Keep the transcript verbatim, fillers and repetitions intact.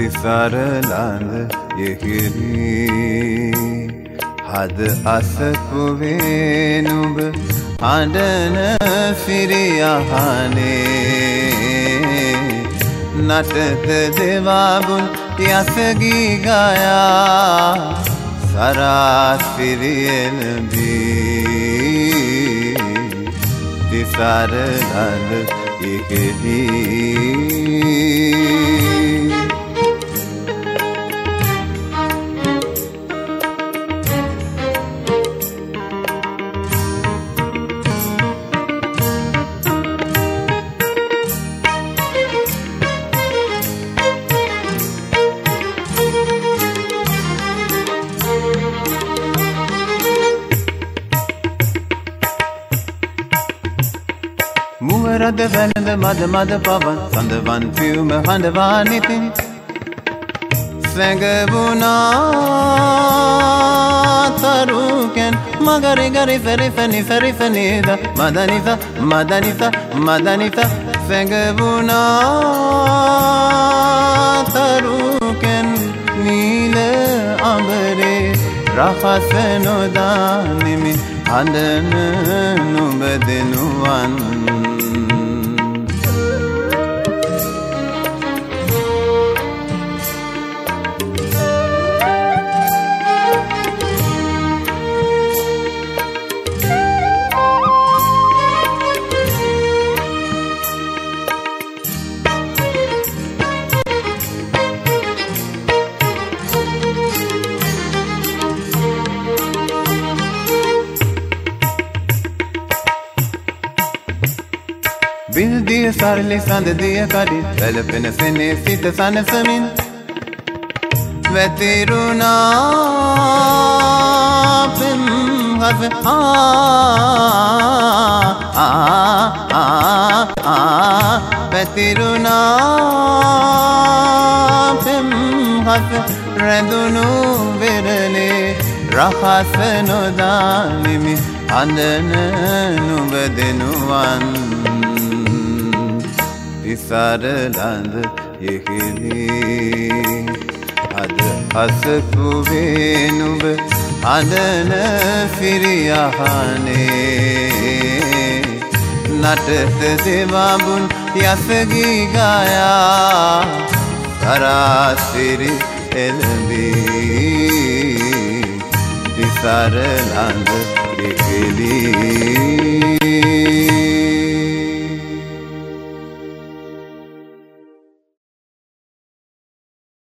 තිසරලඳ යෙහිරි හද අසපුවේ නුඹ අඬන සිරියහනේ නටත දෙවාබුන් යසගී ගයා සරාසිරියලබී තිසරලඳ යෙහිරි මුවරද වැළඳ මද මද පවන් සඳවන් පියුම හඬවා නිතින් සැඟවුණා තරුකෙන් මගරි ගරි ෆෙරි ෆෙනි ෆෙරි ෆෙනිද මදනිත මදනිත මදනිත සැඟවුණා තරුකෙන් නීල අඹරේ රහස නොදානිමි හඬන නුඹ දෙනුවන් විල්දිය සරලි සඳදිය කඩින් වැළපෙන සෙනේ සිත සනසමින් වැතිරුණා පෙම් හස ආ ආ වැතිරුණා පෙම් හස රැඳුණු වෙරළේ රහස නොදානිමි අඬන නුඹ දෙනුවන් තිසරලඳ යෙහිරි හද අසපුවේ නුඹ අඬන සිරියහනේ නටත දෙවාබුන් යසගී ගයා සරාසිරි එළඹී තිසරලඳ යෙහිරි